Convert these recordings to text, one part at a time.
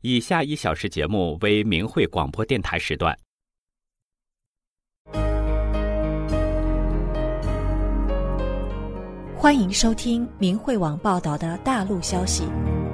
以下1小时节目为明慧广播电台时段。 欢迎收听明慧网报道的大陆消息。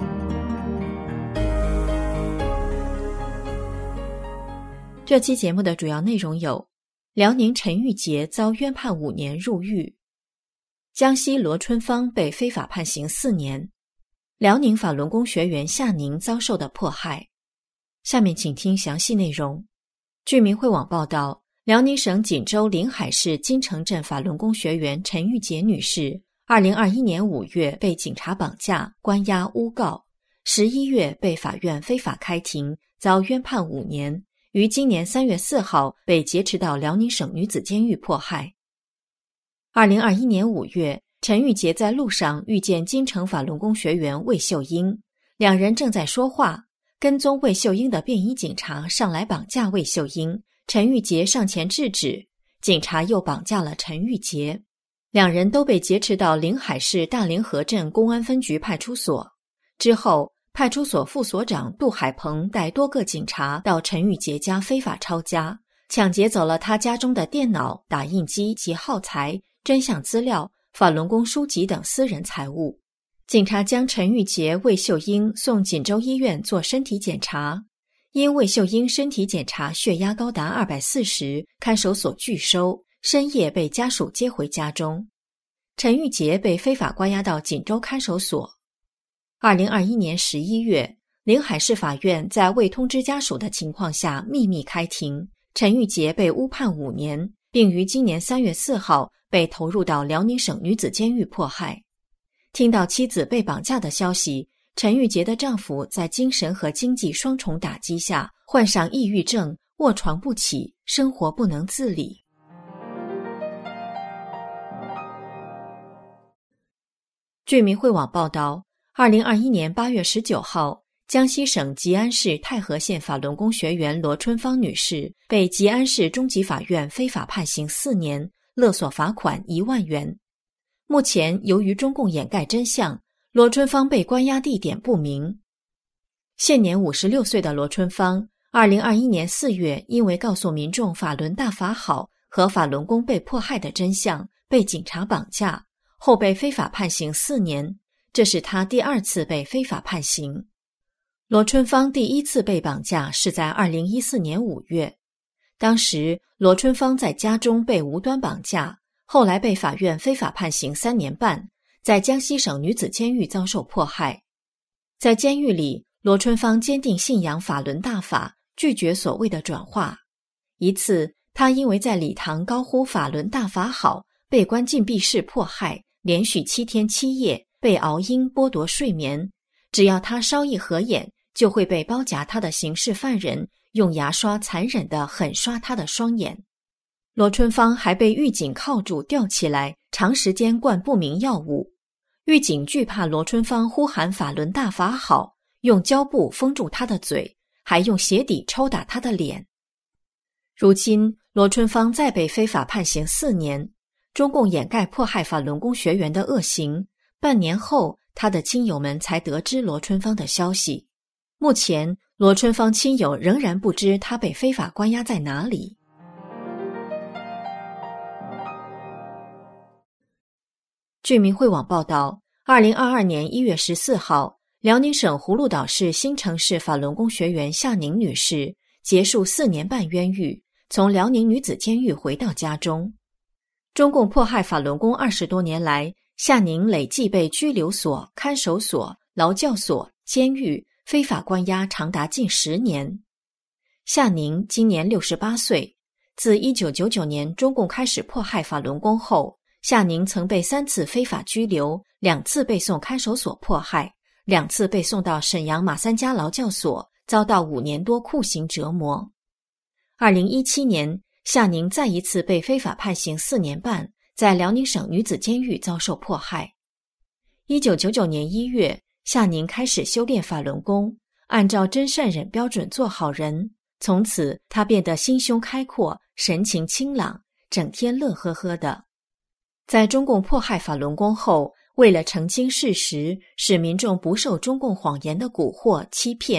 这期节目的主要内容有：辽宁陈玉杰遭冤判5年入狱，江西罗春芳被非法判刑4年，辽宁法轮功学员夏宁遭受的迫害。下面请听详细内容。据明慧网报道，辽宁省锦州临海市金城镇法轮功学员陈玉杰女士2021年5月被警察绑架、关押、诬告，11月被法院非法开庭，遭冤判5年，于今年3月4号被劫持到辽宁省女子监狱迫害。2021年5月，陈玉杰在路上遇见金城法轮功学员魏秀英，两人正在说话，跟踪魏秀英的便衣警察上来绑架魏秀英，陈玉杰上前制止，警察又绑架了陈玉杰。两人都被劫持到临海市大凌河镇公安分局派出所。之后，派出所副所长杜海鹏带多个警察到陈玉杰家非法抄家，抢劫走了他家中的电脑、打印机及耗材、真相资料、法轮功书籍等私人财物。警察将陈玉杰、魏秀英送锦州医院做身体检查，因魏秀英身体检查血压高达240，看守所拒收，深夜被家属接回家中。陈玉杰被非法关押到锦州看守所。2021年11月，临海市法院在未通知家属的情况下秘密开庭，陈玉杰被诬判5年，并于今年3月4号被投入到辽宁省女子监狱迫害。听到妻子被绑架的消息，陈玉杰的丈夫在精神和经济双重打击下患上抑郁症，卧床不起，生活不能自理。据明慧网报道，2021年8月19号，江西省吉安市太和县法轮功学员罗春芳女士被吉安市中级法院非法判刑4年，勒索罚款1万元。目前，由于中共掩盖真相，罗春芳被关押地点不明。现年56岁的罗春芳，2021年4月因为告诉民众法轮大法好和法轮功被迫害的真相，被警察绑架，后被非法判刑4年，这是他第2次被非法判刑。罗春芳第1次被绑架是在2014年5月，当时罗春芳在家中被无端绑架，后来被法院非法判刑3年半，在江西省女子监狱遭受迫害。在监狱里，罗春芳坚定信仰法轮大法，拒绝所谓的转化。一次，他因为在礼堂高呼法轮大法好，被关禁闭室迫害，连续7天7夜，被熬鹰剥夺睡眠，只要他稍一合眼，就会被包夹他的刑事犯人用牙刷残忍地狠刷他的双眼。罗春芳还被狱警铐住吊起来，长时间灌不明药物。狱警惧怕罗春芳呼喊法轮大法好，用胶布封住他的嘴，还用鞋底抽打他的脸。如今，罗春芳再被非法判刑4年，中共掩盖迫害法轮功学员的恶行，半年后，他的亲友们才得知罗春芳的消息。目前，罗春芳亲友仍然不知他被非法关押在哪里。据明慧网报道，2022年1月14号，辽宁省葫芦岛市新城市法轮功学员夏宁女士结束4年半冤狱，从辽宁女子监狱回到家中。中共迫害法轮功20多年来，夏宁累计被拘留所、看守所、劳教所、监狱非法关押长达近10年。夏宁今年68岁，自1999年中共开始迫害法轮功后，夏宁曾被3次非法拘留，2次被送看守所迫害，2次被送到沈阳马三家劳教所，遭到5年多酷刑折磨。2017年，夏宁再一次被非法判刑4年半，在辽宁省女子监狱遭受迫害。1999年1月，夏宁开始修炼法轮功，按照真善忍标准做好人，从此他变得心胸开阔，神情清朗，整天乐呵呵的。在中共迫害法轮功后，为了澄清事实，使民众不受中共谎言的蛊惑欺骗，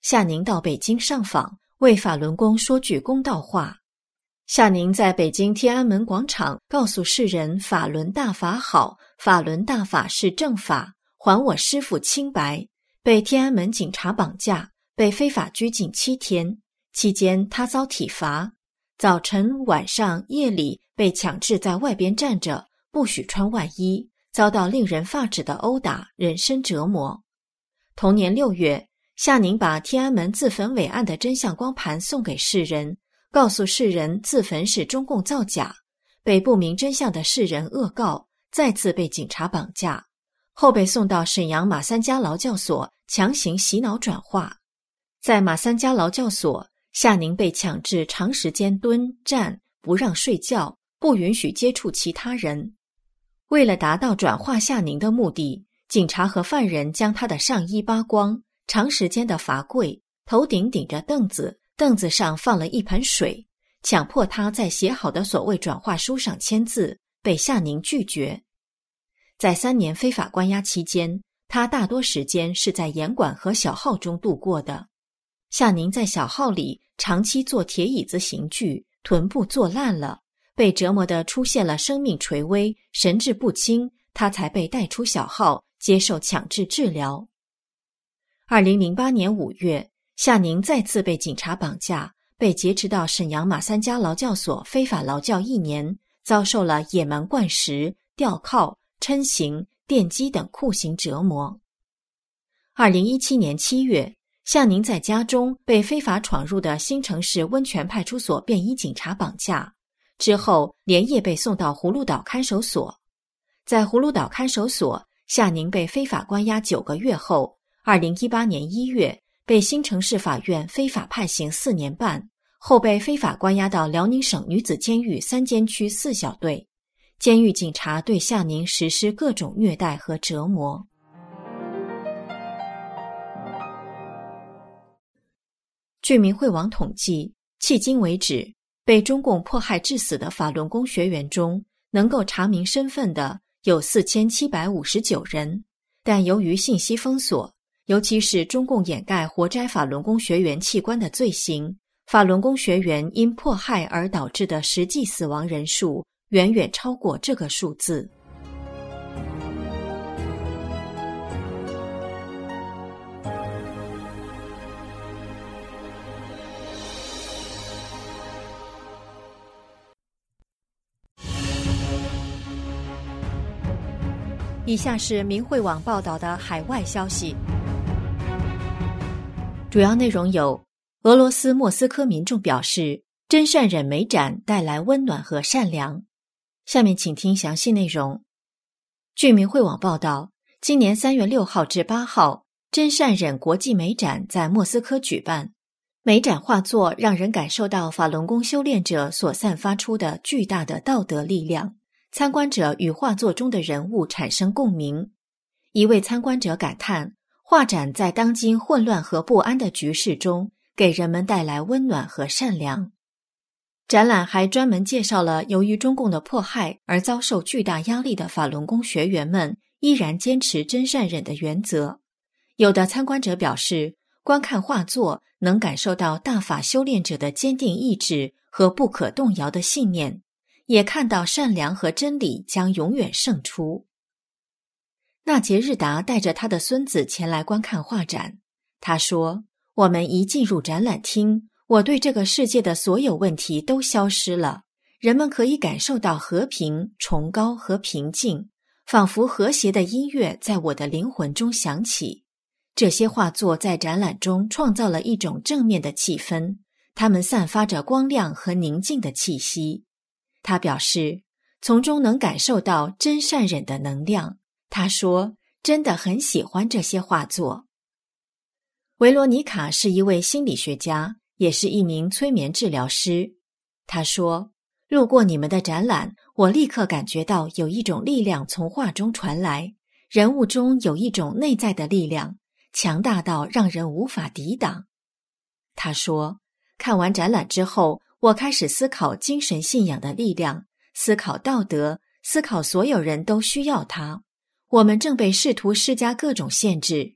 夏宁到北京上访，为法轮功说句公道话。夏宁在北京天安门广场告诉世人，法轮大法好，法轮大法是正法，还我师父清白，被天安门警察绑架，被非法拘禁7天，期间他遭体罚，早晨、晚上、夜里被强制在外边站着，不许穿外衣，遭到令人发指的殴打，人身折磨。同年6月，夏宁把天安门自焚伪案的真相光盘送给世人，告诉世人自焚是中共造假，被不明真相的世人恶告，再次被警察绑架，后被送到沈阳马三家劳教所强行洗脑转化。在马三家劳教所，夏宁被强制长时间蹲站，不让睡觉，不允许接触其他人。为了达到转化夏宁的目的，警察和犯人将他的上衣扒光，长时间的罚跪，头顶顶着凳子，凳子上放了一盆水，强迫他在写好的所谓转化书上签字，被夏宁拒绝。在3年非法关押期间，他大多时间是在严管和小号中度过的。夏宁在小号里长期坐铁椅子刑具，臀部坐烂了，被折磨得出现了生命垂危、神志不清，他才被带出小号接受强制治疗。2008年5月，夏宁再次被警察绑架，被劫持到沈阳马三家劳教所非法劳教1年，遭受了野蛮灌食、吊铐、抻刑、电击等酷刑折磨。2017年7月，夏宁在家中被非法闯入的新城市温泉派出所便衣警察绑架，之后连夜被送到葫芦岛看守所。在葫芦岛看守所，夏宁被非法关押9个月后，2018年1月被新城市法院非法判刑4年半，后被非法关押到辽宁省女子监狱3监区4小队。监狱警察对夏宁实施各种虐待和折磨。据明慧网统计，迄今为止，被中共迫害致死的法轮功学员中，能够查明身份的有4759人，但由于信息封锁，尤其是中共掩盖活摘法轮功学员器官的罪行，法轮功学员因迫害而导致的实际死亡人数远远超过这个数字。以下是明慧网报道的海外消息，主要内容有：俄罗斯莫斯科民众表示，真善忍美展带来温暖和善良。下面请听详细内容。据明慧网报道，今年3月6号至8号，真善忍国际美展在莫斯科举办。美展画作让人感受到法轮功修炼者所散发出的巨大的道德力量。参观者与画作中的人物产生共鸣。一位参观者感叹，画展在当今混乱和不安的局势中，给人们带来温暖和善良。展览还专门介绍了由于中共的迫害而遭受巨大压力的法轮功学员们依然坚持真善忍的原则。有的参观者表示，观看画作能感受到大法修炼者的坚定意志和不可动摇的信念，也看到善良和真理将永远胜出。纳杰日达带着他的孙子前来观看画展。他说，我们一进入展览厅，我对这个世界的所有问题都消失了，人们可以感受到和平、崇高和平静，仿佛和谐的音乐在我的灵魂中响起。这些画作在展览中创造了一种正面的气氛，它们散发着光亮和宁静的气息。他表示，从中能感受到真善忍的能量。他说，真的很喜欢这些画作。维罗妮卡是一位心理学家，也是一名催眠治疗师。他说，路过你们的展览，我立刻感觉到有一种力量从画中传来，人物中有一种内在的力量，强大到让人无法抵挡。他说，看完展览之后，我开始思考精神信仰的力量，思考道德，思考所有人都需要它。我们正被试图施加各种限制，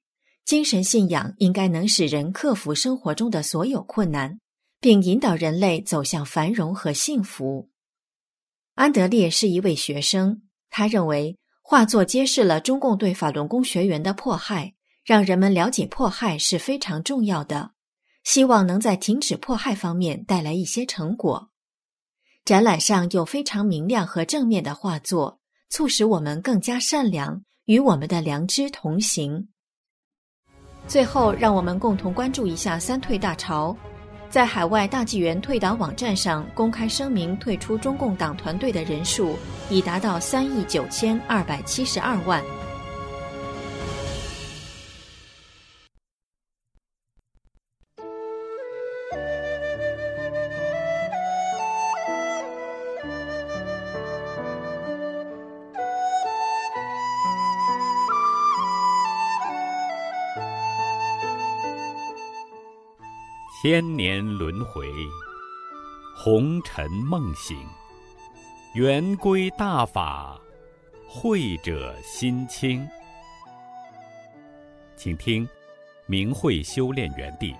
精神信仰应该能使人克服生活中的所有困难，并引导人类走向繁荣和幸福。安德烈是一位学生，他认为画作揭示了中共对法轮功学员的迫害，让人们了解迫害是非常重要的，希望能在停止迫害方面带来一些成果。展览上有非常明亮和正面的画作，促使我们更加善良，与我们的良知同行。最后，让我们共同关注一下三退大潮。在海外大纪元退党网站上公开声明退出中共党团队的人数已达到3.9272亿。 千年轮回，红尘梦醒，圆归大法，慧者心清。请听明慧修炼园地。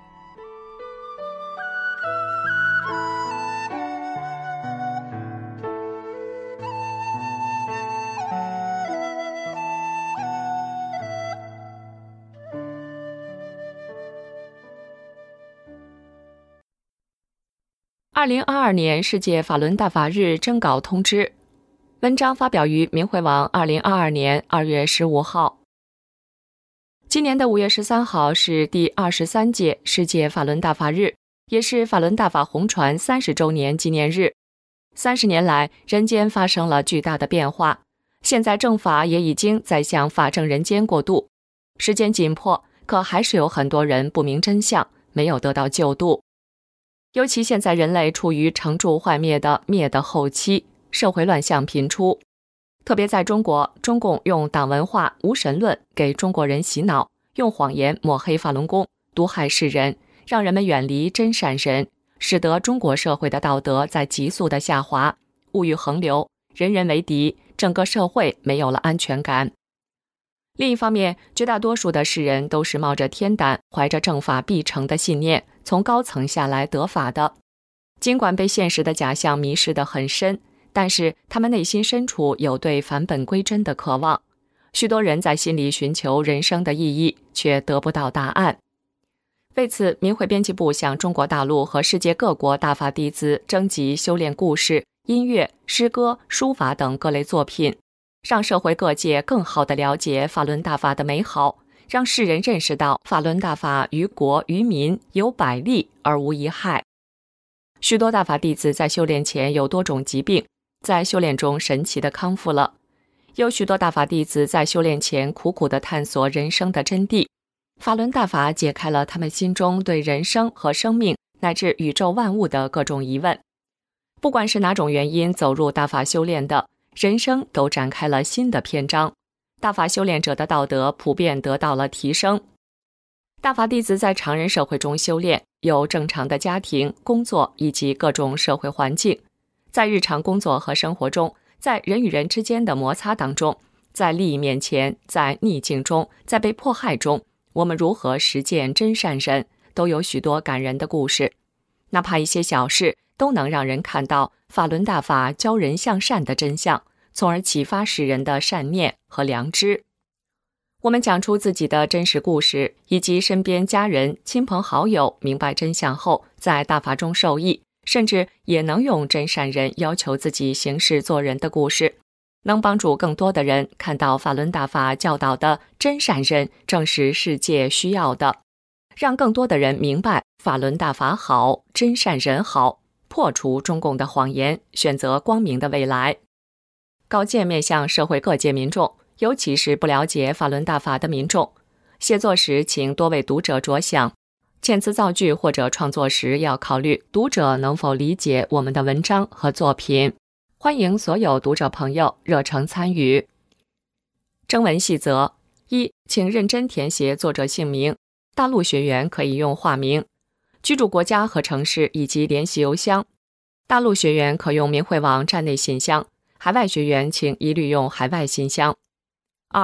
2022年世界法轮大法日征稿通知，文章发表于明慧网2022年2月15号。今年的5月13号是第23届世界法轮大法日，也是法轮大法红传30周年纪念日。30年来，人间发生了巨大的变化，现在正法也已经在向法正人间过渡。时间紧迫，可还是有很多人不明真相，没有得到救度。尤其现在人类处于成住坏灭的灭的后期，社会乱象频出。特别在中国，中共用党文化、无神论给中国人洗脑，用谎言抹黑法轮功，毒害世人，让人们远离真善人，使得中国社会的道德在急速的下滑，物欲横流，人人为敌，整个社会没有了安全感。另一方面，绝大多数的世人都是冒着天胆，怀着正法必成的信念，从高层下来得法的。尽管被现实的假象迷失得很深，但是他们内心深处有对返本归真的渴望。许多人在心里寻求人生的意义，却得不到答案。为此，明慧编辑部向中国大陆和世界各国大法弟子征集修炼故事、音乐、诗歌、书法等各类作品，让社会各界更好地了解法轮大法的美好，让世人认识到法轮大法于国于民有百利而无一害。许多大法弟子在修炼前有多种疾病，在修炼中神奇地康复了。有许多大法弟子在修炼前苦苦地探索人生的真谛，法轮大法解开了他们心中对人生和生命乃至宇宙万物的各种疑问。不管是哪种原因走入大法修炼的，人生都展开了新的篇章，大法修炼者的道德普遍得到了提升。大法弟子在常人社会中修炼，有正常的家庭、工作以及各种社会环境。在日常工作和生活中，在人与人之间的摩擦当中，在利益面前，在逆境中，在被迫害中，我们如何实践真善人，都有许多感人的故事。哪怕一些小事，都能让人看到法轮大法教人向善的真相，从而启发世人的善念和良知。我们讲出自己的真实故事，以及身边家人、亲朋好友明白真相后，在大法中受益，甚至也能用真善人要求自己行事做人的故事，能帮助更多的人看到法轮大法教导的真善人正是世界需要的，让更多的人明白法轮大法好，真善人好，破除中共的谎言，选择光明的未来。稿件面向社会各界民众，尤其是不了解法轮大法的民众，写作时请多为读者着想，遣词造句或者创作时要考虑读者能否理解我们的文章和作品。欢迎所有读者朋友热诚参与。征文细则：一，请认真填写作者姓名，大陆学员可以用化名，居住国家和城市以及联系邮箱。大陆学员可用明慧网站内信箱，海外学员请一律用海外信箱。二，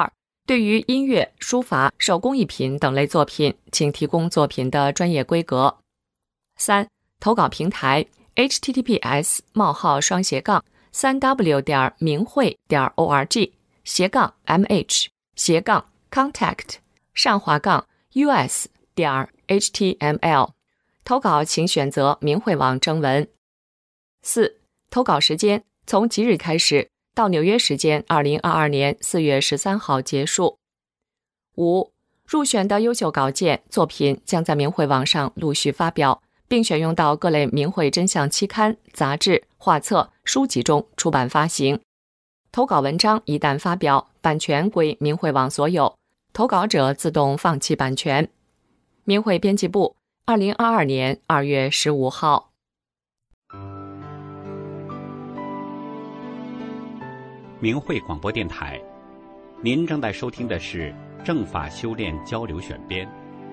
对于音乐、书法、手工艺品等类作品，请提供作品的专业规格。3、投稿平台 https://mh.org/contact-us.html 投稿请选择明慧网征文。4、投稿时间从即日开始到纽约时间2022年4月13号结束。5、入选的优秀稿件作品将在明慧网上陆续发表，并选用到各类明慧真相期刊、杂志、画册、书籍中出版发行。投稿文章一旦发表，版权归明慧网所有，投稿者自动放弃版权。明慧编辑部2022年2月15号。 明慧广播电台，您正在收听的是正法修炼交流选编。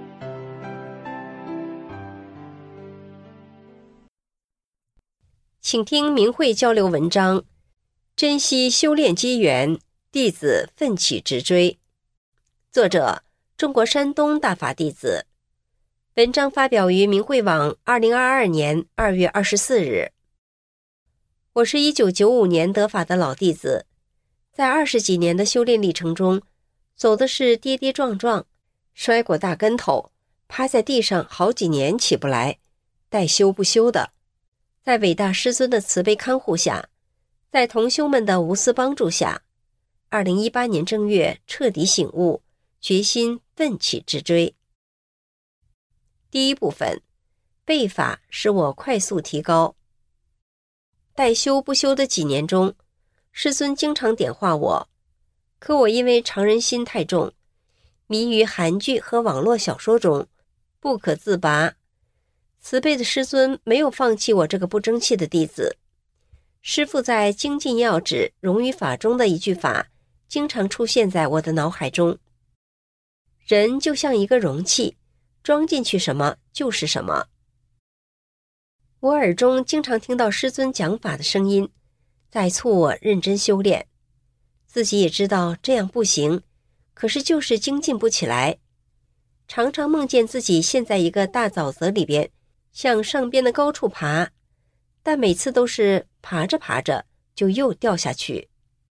请听明慧交流文章，珍惜修炼机缘，弟子奋起直追。作者：中国山东大法弟子。文章发表于明慧网2022年2月24日。我是1995年得法的老弟子，在20几年的修炼历程中，走的是跌跌撞撞，摔过大跟头，趴在地上好几年起不来，待修不修的。在伟大师尊的慈悲看护下，在同修们的无私帮助下，2018年正月彻底醒悟，决心奋起直追。第一部分，背法使我快速提高。待修不修的几年中，师尊经常点化我，可我因为常人心太重，迷于韩剧和网络小说中，不可自拔。慈悲的师尊没有放弃我这个不争气的弟子。师父在精进要旨荣誉法中的一句法经常出现在我的脑海中：人就像一个容器，装进去什么就是什么。我耳中经常听到师尊讲法的声音，在促我认真修炼。自己也知道这样不行，可是就是精进不起来。常常梦见自己陷在一个大沼泽里边，向上边的高处爬，但每次都是爬着爬着就又掉下去。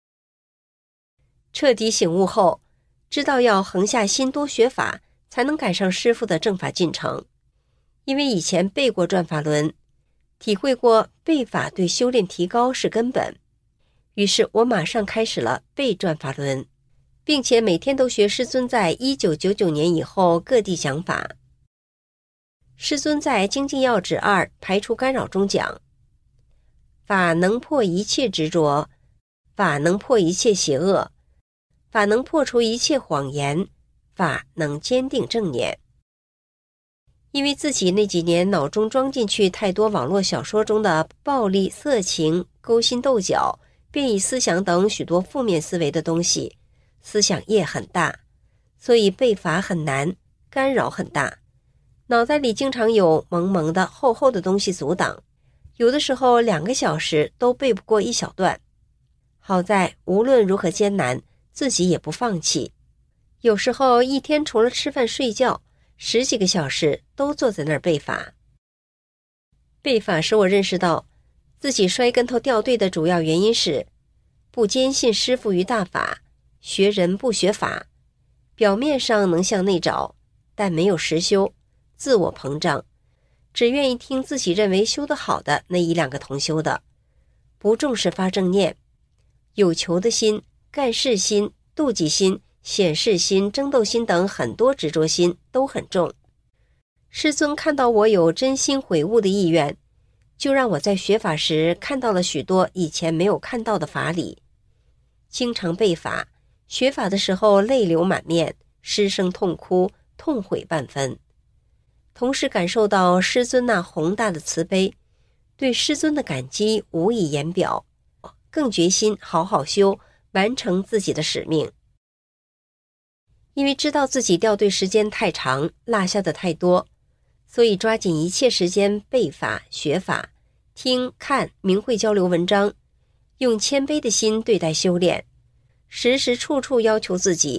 彻底醒悟后，知道要横下心多学法，才能赶上师父的正法进程。因为以前背过转法轮，体会过背法对修炼提高是根本，于是我马上开始了背转法轮，并且每天都学师尊在1999年以后各地讲法。师尊在精进要旨2排除干扰中讲：法能破一切执着，法能破一切邪恶，法能破除一切谎言，法能坚定正念。因为自己那几年脑中装进去太多网络小说中的暴力、色情、勾心斗角、变异思想等许多负面思维的东西，思想业很大，所以背法很难，干扰很大。脑袋里经常有蒙蒙的厚厚的东西阻挡，有的时候2个小时都背不过一小段。好在无论如何艰难，自己也不放弃。有时候一天除了吃饭睡觉，10几个小时都坐在那儿背法。背法使我认识到，自己摔跟头掉队的主要原因是不坚信师父于大法，学人不学法，表面上能向内找，但没有实修，自我膨胀，只愿意听自己认为修得好的那1-2个同修的，不重视发正念，有求的心、干事心、妒忌心、显示心、争斗心等很多执着心都很重。师尊看到我有真心悔悟的意愿，就让我在学法时看到了许多以前没有看到的法理。经常背法，学法的时候泪流满面，失声痛哭，痛悔万分。同时感受到师尊那宏大的慈悲，对师尊的感激无以言表，更决心好好修，完成自己的使命。因为知道自己掉队时间太长，落下的太多，所以抓紧一切时间背法、学法，听看明慧交流文章，用谦卑的心对待修炼，时时处处要求自己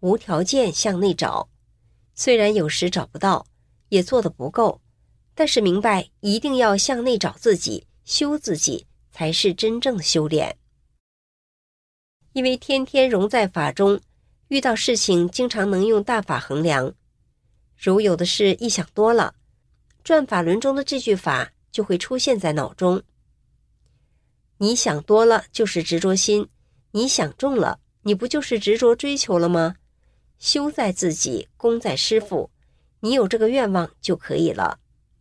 无条件向内找，虽然有时找不到，也做得不够，但是明白一定要向内找自己，修自己，才是真正的修炼。因为天天融在法中，遇到事情经常能用大法衡量。如有的事一想多了，转法轮中的这句法就会出现在脑中。你想多了就是执着心，你想重了，你不就是执着追求了吗？修在自己，功在师父，你有这个愿望就可以了。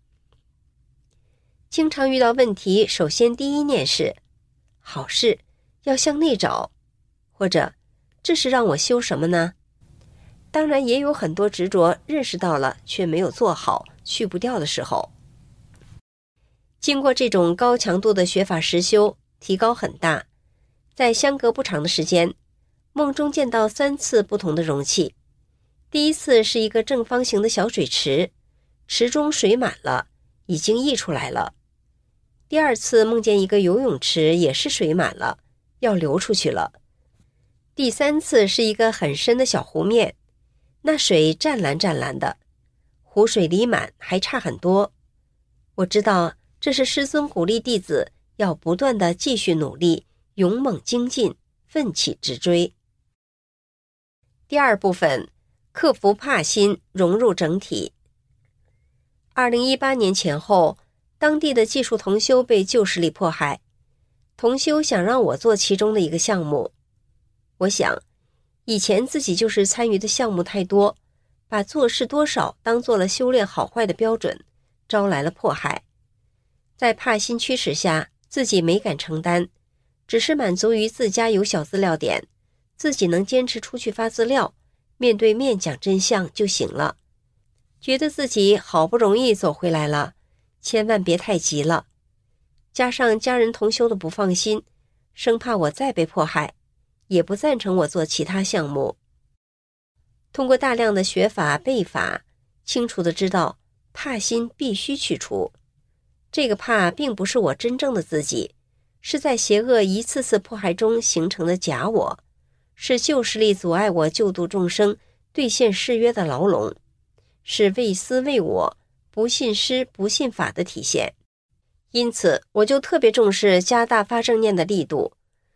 经常遇到问题，首先第一念是好事，要向内找，或者这是让我修什么呢？当然也有很多执着，认识到了却没有做好，去不掉的时候。经过这种高强度的学法实修，提高很大。在相隔不长的时间，梦中见到3次不同的容器。第一次是一个正方形的小水池，池中水满了，已经溢出来了。第二次梦见一个游泳池，也是水满了，要流出去了。第三次是一个很深的小湖面，那水湛蓝湛蓝的，湖水离满还差很多。我知道这是师尊鼓励弟子要不断地继续努力，勇猛精进，奋起直追。第二部分，克服怕心，融入整体。2018年前后，当地的技术同修被旧势力迫害，同修想让我做其中的一个项目。我想，以前自己就是参与的项目太多，把做事多少当做了修炼好坏的标准，招来了迫害。在怕心驱使下，自己没敢承担，只是满足于自家有小资料点，自己能坚持出去发资料，面对面讲真相就行了。觉得自己好不容易走回来了，千万别太急了。加上家人同修的不放心，生怕我再被迫害，也不赞成我做其他项目。通过大量的学法背法，清楚地知道怕心必须去除。这个怕并不是我真正的自己，是在邪恶一次次迫害中形成的假我，是旧势力阻碍我救度众生、兑现誓约的牢笼，是为私为我、不信师不信法的体现。因此我就特别重视加大发正念的力度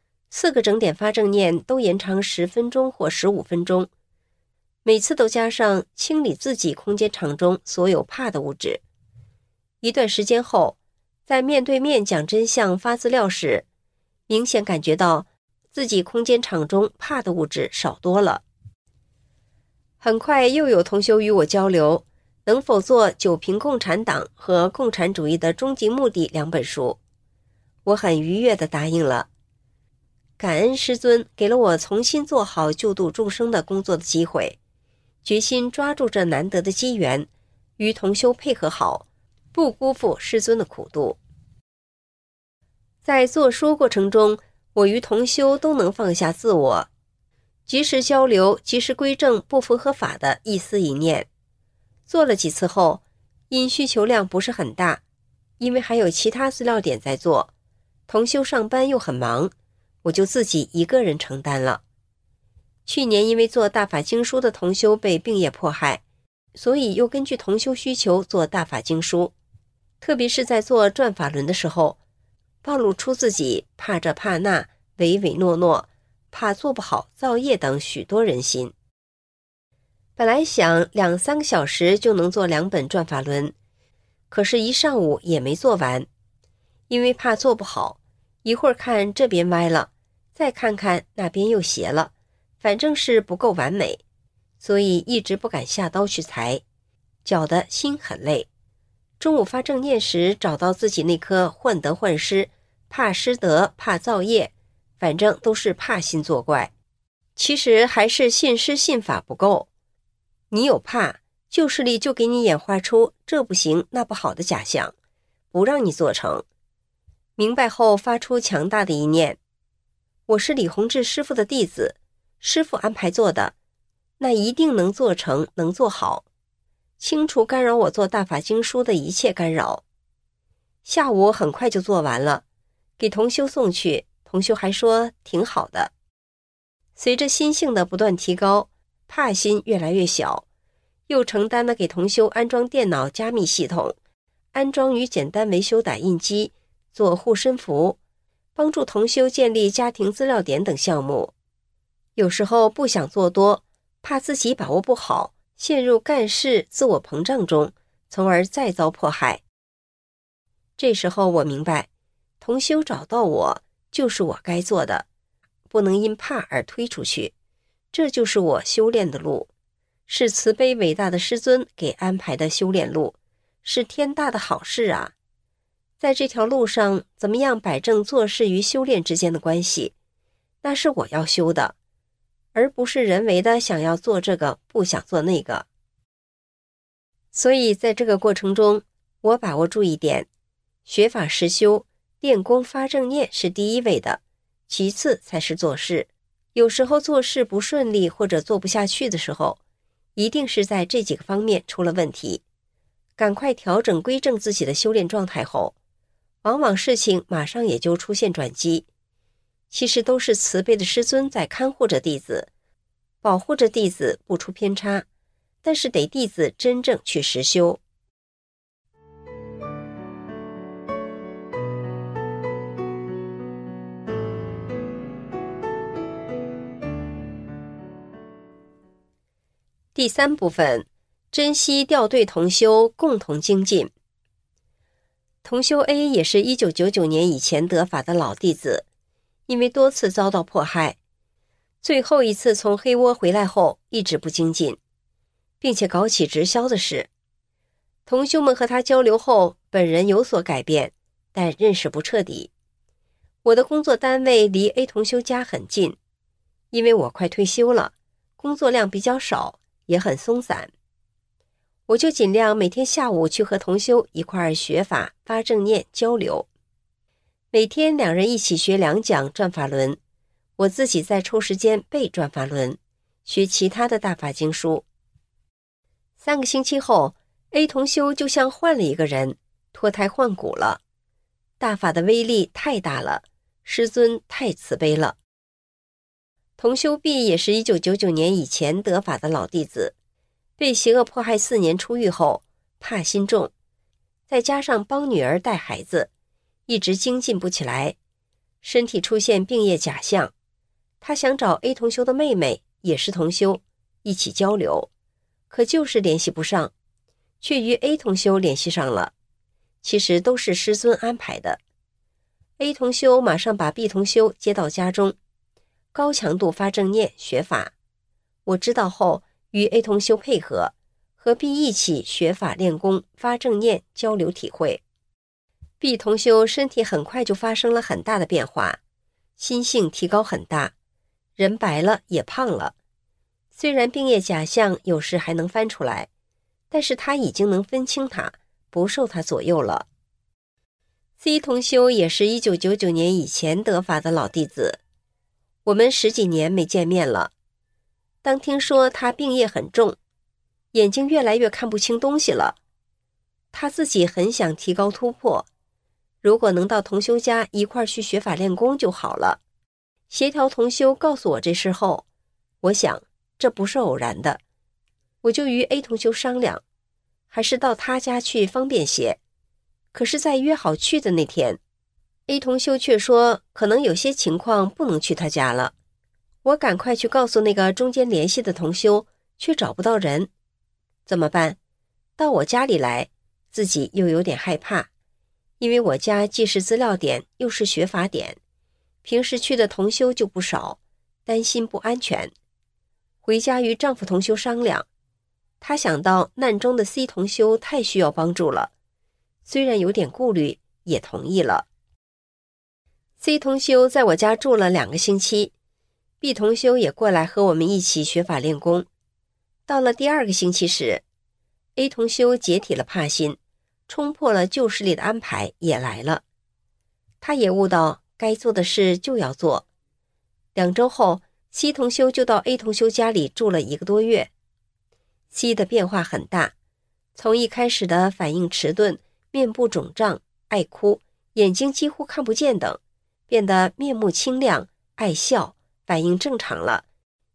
，4个整点发正念都延长10分钟或15分钟，每次都加上清理自己空间场中所有怕的物质。一段时间后，在面对面讲真相发资料时，明显感觉到自己空间场中怕的物质少多了。很快又有同修与我交流，能否做《九评共产党》和《共产主义的终极目的》2本书。我很愉悦地答应了。感恩师尊给了我重新做好救度众生的工作的机会，决心抓住这难得的机缘，与同修配合好，不辜负师尊的苦度。在做书过程中，我与同修都能放下自我，及时交流，及时归正不符合法的一思一念。做了几次后，因需求量不是很大，因为还有其他资料点在做，同修上班又很忙，我就自己一个人承担了。去年因为做大法经书的同修被病业迫害，所以又根据同修需求做大法经书，特别是在做转法轮的时候，暴露出自己怕这怕那、唯唯诺诺、怕做不好、造业等许多人心。本来想2-3个小时就能做2本转法轮，可是一上午也没做完，因为怕做不好，一会儿看这边歪了，再看看那边又斜了，反正是不够完美，所以一直不敢下刀去裁，搅得心很累。中午发正念时，找到自己那颗患得患失、怕失德、怕造业，反正都是怕心作怪。其实还是信师信法不够。你有怕，旧势力就给你演化出这不行那不好的假象，不让你做成。明白后发出强大的一念，我是李洪志师父的弟子，师父安排做的，那一定能做成，能做好，清除干扰我做大法经书的一切干扰。下午很快就做完了，给同修送去，同修还说挺好的。随着心性的不断提高， 帕心越来越小，又承担了给同修安装电脑加密系统、安装与简单维修打印机、做护身符、帮助同修建立家庭资料点等项目。有时候不想做多，怕自己把握不好，陷入干事自我膨胀中，从而再遭迫害。这时候我明白，同修找到我就是我该做的，不能因怕而推出去，这就是我修炼的路，是慈悲伟大的师尊给安排的修炼路，是天大的好事啊！在这条路上，怎么样摆正做事与修炼之间的关系，那是我要修的，而不是人为的想要做这个不想做那个。所以在这个过程中，我把握住一点，学法实修，练功发正念是第一位的，其次才是做事。有时候做事不顺利或者做不下去的时候，一定是在这几个方面出了问题，赶快调整归正自己的修炼状态后，往往事情马上也就出现转机。其实都是慈悲的师尊在看护着弟子，保护着弟子不出偏差，但是得弟子真正去实修。第三部分，珍惜调对同修，共同精进。同修 A 也是1999年以前得法的老弟子，因为多次遭到迫害，最后一次从黑窝回来后一直不精进，并且搞起直销的事。同修们和他交流后，本人有所改变，但认识不彻底。我的工作单位离 A 同修家很近，因为我快退休了，工作量比较少，也很松散，我就尽量每天下午去和同修一块儿学法、发正念、交流。每天两人一起学2讲转法轮，我自己再抽时间背转法轮，学其他的大法经书。3个星期后， A 同修就像换了一个人，脱胎换骨了。大法的威力太大了，师尊太慈悲了。同修 B 也是1999年以前得法的老弟子，被邪恶迫害4年出狱后，怕心重，再加上帮女儿带孩子，一直精进不起来，身体出现病业假象。他想找 A 同修的妹妹，也是同修，一起交流，可就是联系不上，却与 A 同修联系上了，其实都是师尊安排的。A 同修马上把 B 同修接到家中，高强度发正念学法。我知道后，与 A 同修配合，和 B 一起学法练功发正念交流体会。B 同修身体很快就发生了很大的变化，心性提高很大，人白了也胖了。虽然病业假象有时还能翻出来，但是他已经能分清它，不受它左右了。C 同修也是1999年以前得法的老弟子，我们10几年没见面了。当听说他病业很重，眼睛越来越看不清东西了，他自己很想提高突破，如果能到同修家一块去学法练功就好了。协调同修告诉我这事后，我想这不是偶然的，我就与 A 同修商量，还是到他家去方便些。可是在约好去的那天， A 同修却说可能有些情况不能去他家了。我赶快去告诉那个中间联系的同修，却找不到人，怎么办？到我家里来，自己又有点害怕，因为我家既是资料点又是学法点，平时去的同修就不少，担心不安全。回家与丈夫同修商量，他想到难中的 C 同修太需要帮助了，虽然有点顾虑，也同意了。C 同修在我家住了2个星期， B 同修也过来和我们一起学法练功。到了第2个星期时， A 同修解体了怕心，冲破了旧势力的安排，也来了。他也悟到该做的事就要做。2周后， C 同修就到 A 同修家里住了1个多月。C 的变化很大，从一开始的反应迟钝、面部肿胀、爱哭、眼睛几乎看不见等，变得面目清亮、爱笑，反应正常了，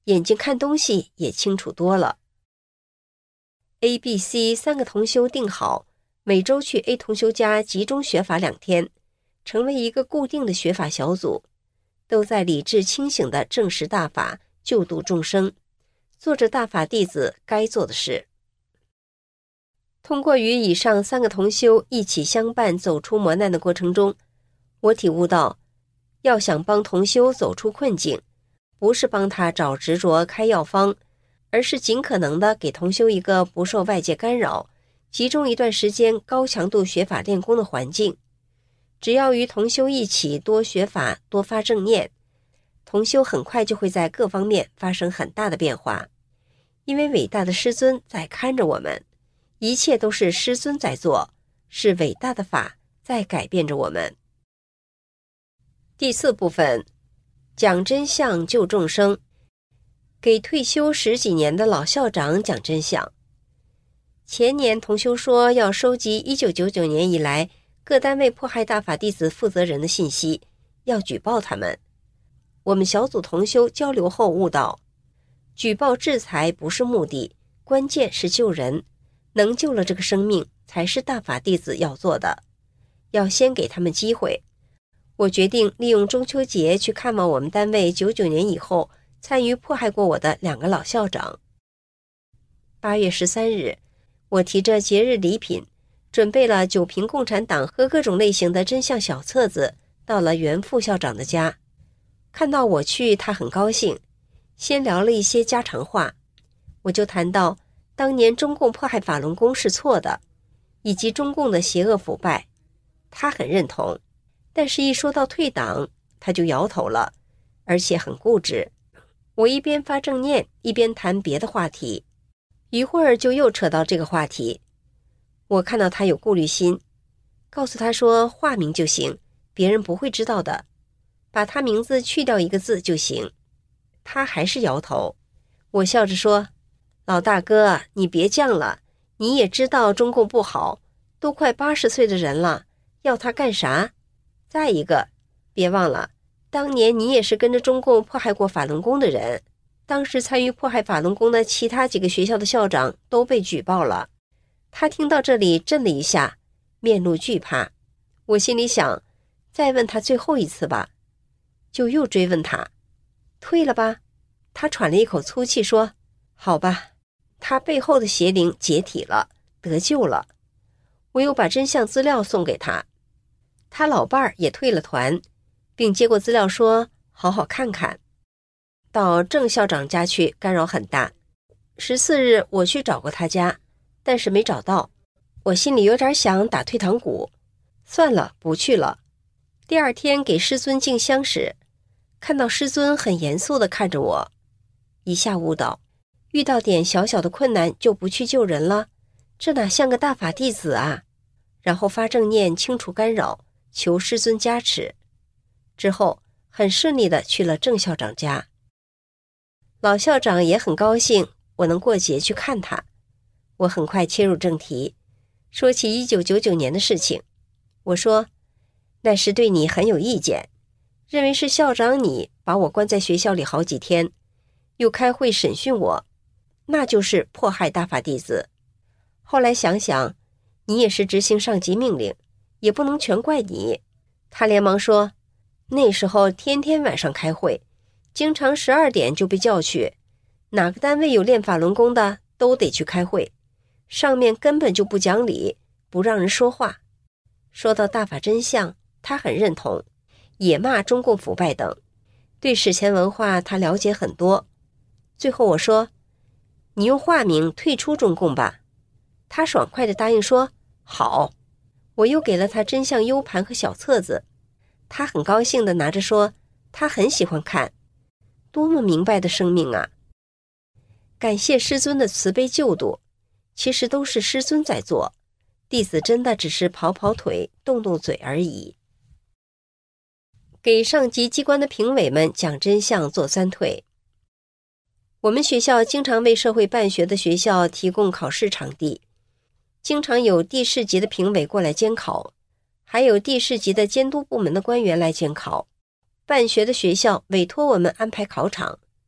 眼睛看东西也清楚多了。A、B、C 3个同修定好，每周去 A 同修家集中学法2天，成为一个固定的学法小组，都在理智清醒地证实大法，救度众生，做着大法弟子该做的事。通过与以上3个同修一起相伴走出磨难的过程中，我体悟到，要想帮同修走出困境，不是帮他找执着开药方，而是尽可能的给同修一个不受外界干扰，集中一段时间高强度学法练功的环境。只要与同修一起多学法，多发正念，同修很快就会在各方面发生很大的变化。因为伟大的师尊在看着我们，一切都是师尊在做，是伟大的法在改变着我们。第4部分，讲真相救众生，给退休10几年的老校长讲真相。前年同修说要收集1999年以来各单位迫害大法弟子负责人的信息，要举报他们。我们小组同修交流后悟到，举报制裁不是目的，关键是救人，能救了这个生命才是大法弟子要做的，要先给他们机会。我决定利用中秋节去看望我们单位99年以后参与迫害过我的2个老校长。8月13日，我提着节日礼品，准备了9瓶共产党和各种类型的真相小册子，到了原副校长的家。看到我去，他很高兴，先聊了一些家常话。我就谈到当年中共迫害法轮功是错的，以及中共的邪恶腐败，他很认同。但是一说到退党，他就摇头了，而且很固执。我一边发正念，一边谈别的话题，一会儿就又扯到这个话题。我看到他有顾虑心，告诉他说化名就行，别人不会知道的，把他名字去掉1个字就行。他还是摇头。我笑着说，老大哥，你别犟了，你也知道中共不好，都快80岁的人了，要他干啥？再一个，别忘了，当年你也是跟着中共迫害过法轮功的人，当时参与迫害法轮功的其他几个学校的校长都被举报了。他听到这里震了一下，面露惧怕。我心里想，再问他最后一次吧。就又追问他，退了吧？他喘了一口粗气说，好吧。他背后的邪灵解体了，得救了。我又把真相资料送给他。他老伴儿也退了团，并接过资料说好好看看。到郑校长家去干扰很大。14日我去找过他家，但是没找到。我心里有点想打退堂鼓，算了，不去了。第2天给师尊敬香时，看到师尊很严肃地看着我，一下悟到，遇到点小小的困难就不去救人了，这哪像个大法弟子啊。然后发正念清除干扰，求师尊加持。之后很顺利地去了郑校长家。老校长也很高兴我能过节去看他。我很快切入正题，说起1999年的事情。我说，那时对你很有意见，认为是校长你把我关在学校里好几天，又开会审讯我，那就是迫害大法弟子。后来想想，你也是执行上级命令，也不能全怪你。他连忙说，那时候天天晚上开会，经常12点就被叫去，哪个单位有练法轮功的都得去开会，上面根本就不讲理，不让人说话。说到大法真相，他很认同，也骂中共腐败等，对史前文化他了解很多。最后我说，你用化名退出中共吧。他爽快地答应说好。我又给了他真相 U 盘和小册子，他很高兴地拿着说，他很喜欢看，多么明白的生命啊。感谢师尊的慈悲救度，其实都是师尊在做，弟子真的只是跑跑腿动动嘴而已。给上级机关的评委们讲真相做3退。我们学校经常为社会办学的学校提供考试场地，经常有地市级的评委过来监考，还有地市级的监督部门的官员来监考。办学的学校委托我们安排考场，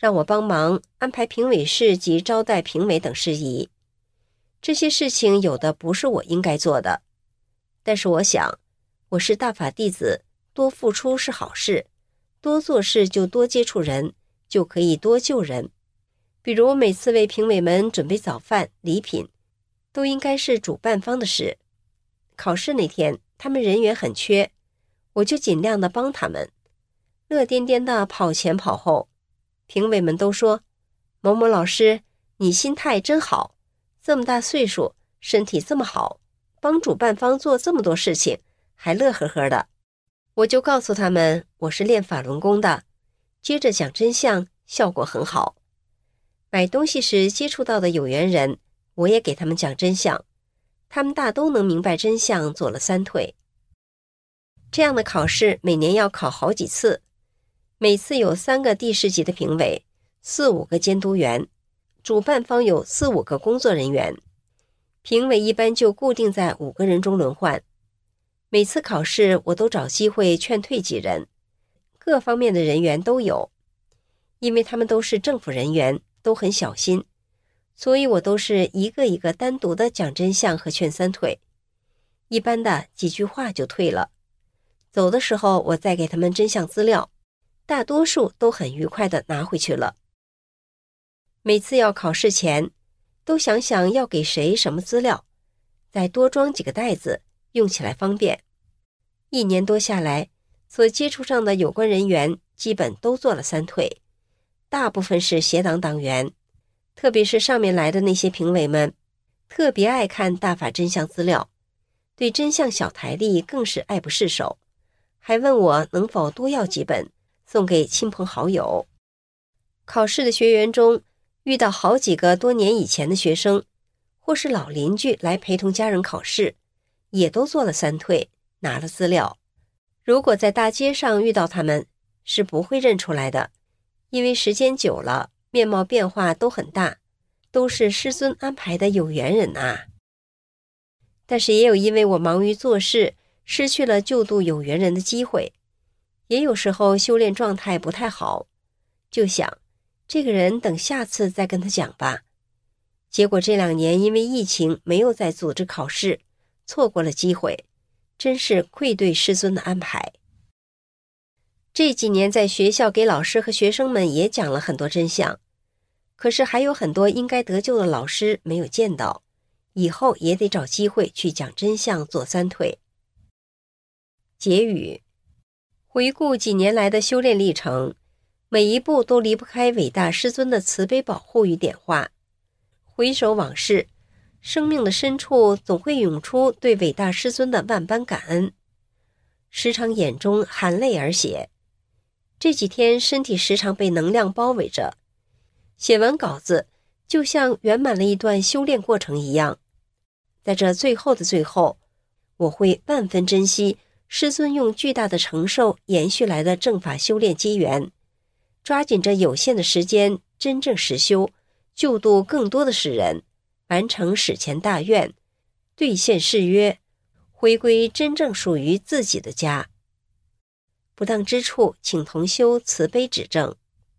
让我帮忙安排评委室及招待评委等事宜。这些事情有的不是我应该做的，但是我想，我是大法弟子，多付出是好事，多做事就多接触人，就可以多救人。比如每次为评委们准备早饭、礼品，都应该是主办方的事。考试那天，他们人员很缺，我就尽量的帮他们，乐颠颠的跑前跑后。评委们都说，某某老师，你心态真好，这么大岁数，身体这么好，帮主办方做这么多事情，还乐呵呵的。我就告诉他们，我是练法轮功的，接着讲真相，效果很好。买东西时接触到的有缘人，我也给他们讲真相，他们大都能明白真相，做了3退。这样的考试每年要考好几次，每次有3个地市级的评委，4、5个监督员，主办方有4、5个工作人员，评委一般就固定在5个人中轮换。每次考试我都找机会劝退几人，各方面的人员都有，因为他们都是政府人员，都很小心，所以我都是一个一个单独的讲真相和劝3退，一般的几句话就退了。走的时候我再给他们真相资料，大多数都很愉快地拿回去了。每次要考试前，都想想要给谁什么资料，再多装几个袋子，用起来方便。1年多下来，所接触上的有关人员基本都做了3退，大部分是协党党员，特别是上面来的那些评委们，特别爱看大法真相资料，对真相小台历更是爱不释手，还问我能否多要几本送给亲朋好友。考试的学员中，遇到好几个多年以前的学生，或是老邻居来陪同家人考试，也都做了3退，拿了资料。如果在大街上遇到他们，是不会认出来的，因为时间久了，面貌变化都很大，都是师尊安排的有缘人啊。但是也有因为我忙于做事，失去了救度有缘人的机会，也有时候修炼状态不太好，就想这个人等下次再跟他讲吧。结果这2年因为疫情没有再组织考试，错过了机会，真是愧对师尊的安排。这几年在学校给老师和学生们也讲了很多真相，可是还有很多应该得救的老师没有见到，以后也得找机会去讲真相，做3退。结语：回顾几年来的修炼历程，每一步都离不开伟大师尊的慈悲保护与点化。回首往事，生命的深处总会涌出对伟大师尊的万般感恩，时常眼中含泪而写。这几天身体时常被能量包围着，写完稿子就像圆满了一段修炼过程一样。在这最后的最后，我会万分珍惜师尊用巨大的承受延续来的正法修炼机缘，抓紧这有限的时间真正实修，救度更多的世人，完成史前大愿，兑现誓约，回归真正属于自己的家。不当之处，请同修慈悲指正。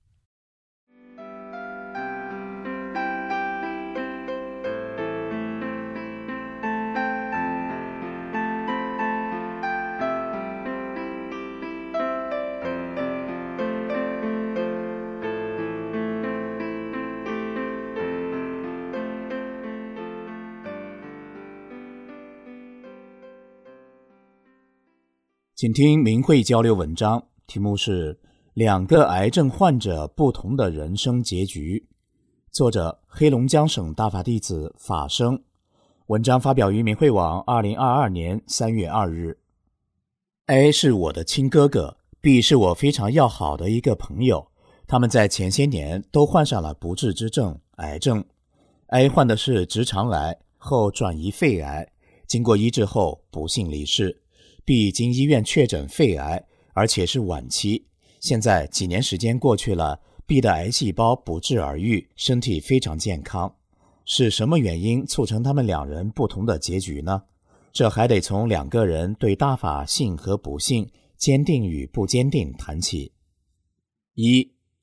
请听明慧交流文章，题目是2个癌症患者不同的人生结局，作者黑龙江省大法弟子法生，文章发表于明慧网2022年3月2日。A 是我的亲哥哥， B 是我非常要好的一个朋友，他们在前些年都患上了不治之症，癌症。 A 患的是直肠癌，后转移肺癌，经过医治后不幸离世。B 经医院确诊肺癌，而且是晚期，现在几年时间过去了， B 的癌细胞不治而愈，身体非常健康。是什么原因促成他们2人不同的结局呢？这还得从2个人对大法信和不信、坚定与不坚定谈起。1.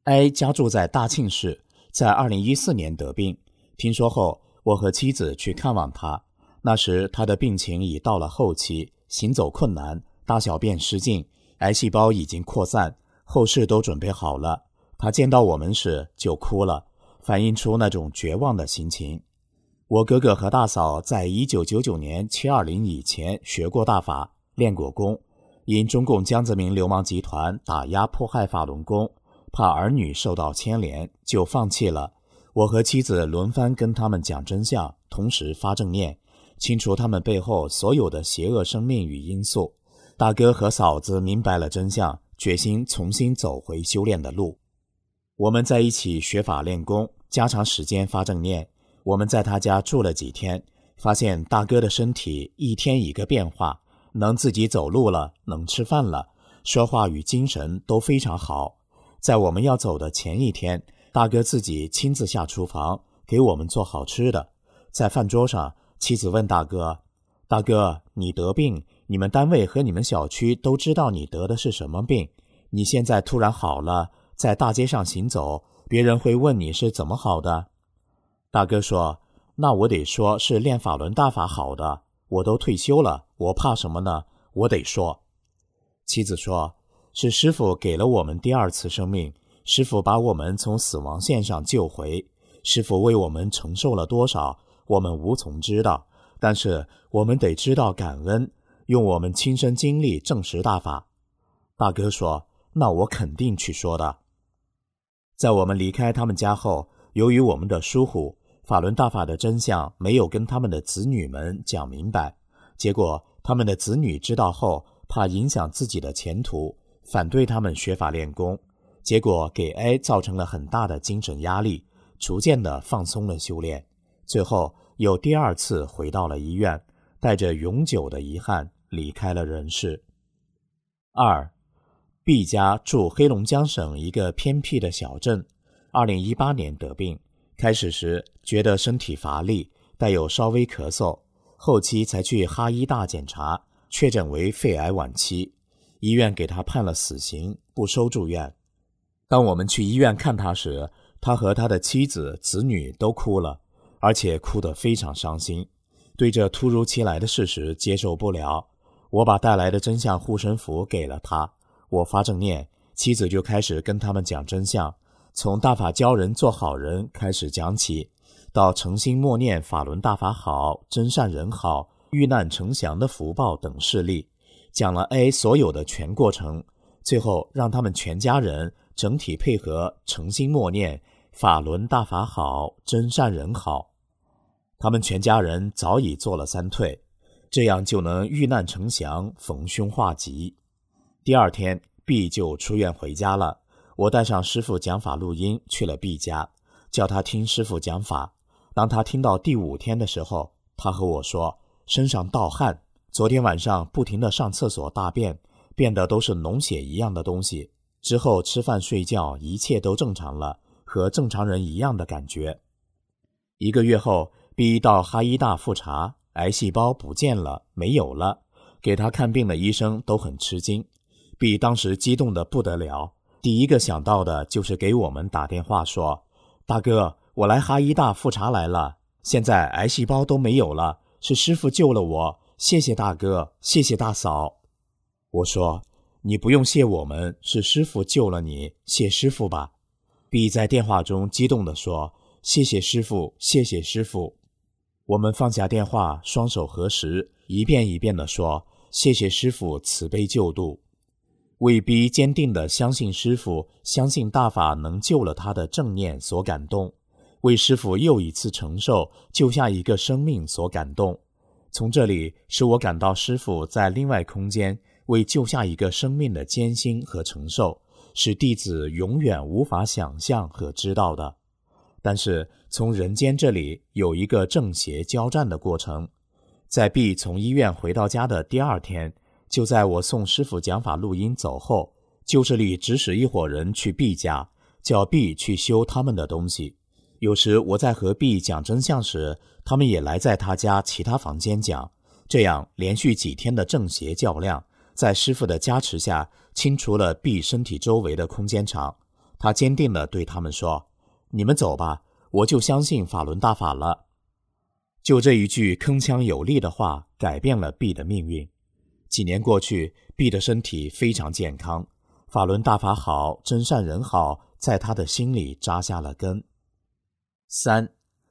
A 家住在大庆市，在2014年得病，听说后，我和妻子去看望他。那时他的病情已到了后期，行走困难，大小便失禁，癌细胞已经扩散，后事都准备好了。他见到我们时就哭了，反映出那种绝望的心情。我哥哥和大嫂在1999年720以前学过大法，练过功，因中共江泽民流氓集团打压迫害法轮功，怕儿女受到牵连，就放弃了。我和妻子轮番跟他们讲真相，同时发正念，清除他们背后所有的邪恶生命与因素。大哥和嫂子明白了真相，决心重新走回修炼的路。我们在一起学法练功，加长时间发正念。我们在他家住了几天，发现大哥的身体一天一个变化，能自己走路了，能吃饭了，说话与精神都非常好。在我们要走的前一天，大哥自己亲自下厨房给我们做好吃的。在饭桌上，妻子问大哥：大哥，你得病，你们单位和你们小区都知道你得的是什么病，你现在突然好了，在大街上行走，别人会问你是怎么好的。大哥说：那我得说是练法轮大法好的，我都退休了，我怕什么呢？我得说。妻子说：是师父给了我们第二次生命，师父把我们从死亡线上救回，师父为我们承受了多少，我们无从知道，但是我们得知道感恩，用我们亲身经历证实大法。大哥说：那我肯定去说的。在我们离开他们家后，由于我们的疏忽，法轮大法的真相没有跟他们的子女们讲明白，结果他们的子女知道后，怕影响自己的前途，反对他们学法练功，结果给 A 造成了很大的精神压力，逐渐地放松了修炼，最后又第二次回到了医院，带着永久的遗憾离开了人世。2. B 家住黑龙江省一个偏僻的小镇，2018年得病，开始时觉得身体乏力，带有稍微咳嗽，后期才去哈医大检查，确诊为肺癌晚期，医院给他判了死刑，不收住院。当我们去医院看他时，他和他的妻子、子女都哭了，而且哭得非常伤心，对这突如其来的事实接受不了。我把带来的真相护身符给了他，我发正念，妻子就开始跟他们讲真相，从大法教人做好人开始讲起，到诚心默念法轮大法好，真善人好，遇难成祥的福报等事例，讲了 A 所有的全过程，最后让他们全家人整体配合诚心默念法轮大法好，真善人好。他们全家人早已做了3退，这样就能遇难成祥，逢凶化吉。第二天 B 就出院回家了，我带上师父讲法录音去了 B 家，叫他听师父讲法。当他听到第5天的时候，他和我说身上盗汗，昨天晚上不停地上厕所大便，变得都是脓血一样的东西，之后吃饭睡觉一切都正常了，和正常人一样的感觉。1个月后 B 到哈医大复查，癌细胞不见了，没有了，给他看病的医生都很吃惊。B 当时激动得不得了，第一个想到的就是给我们打电话说：大哥，我来哈医大复查来了，现在癌细胞都没有了，是师父救了我，谢谢大哥，谢谢大嫂。我说：你不用谢我们，是师父救了你，谢师父吧。B 在电话中激动地说：谢谢师父，谢谢师父。我们放下电话，双手合十，一遍一遍地说：谢谢师父慈悲救度。为 B 坚定地相信师父，相信大法能救了他的正念所感动，为师父又一次承受救下一个生命所感动。从这里使我感到师父在另外空间为救下一个生命的艰辛和承受，是弟子永远无法想象和知道的。但是从人间这里有一个正邪交战的过程。在 B 从医院回到家的第2天，就在我送师父讲法录音走后，旧市里指使一伙人去 B 家，叫 B 去修他们的东西。有时我在和 B 讲真相时，他们也来在他家其他房间讲，这样连续几天的正邪较量，在师父的加持下清除了 B 身体周围的空间场。 他坚定地对他们说：你们走吧，我就相信法轮大法了。就这一句铿锵有力的话改变了毕的命运。几年过去，毕的身体非常健康，法轮大法好，真善人好，在他的心里扎下了根。3.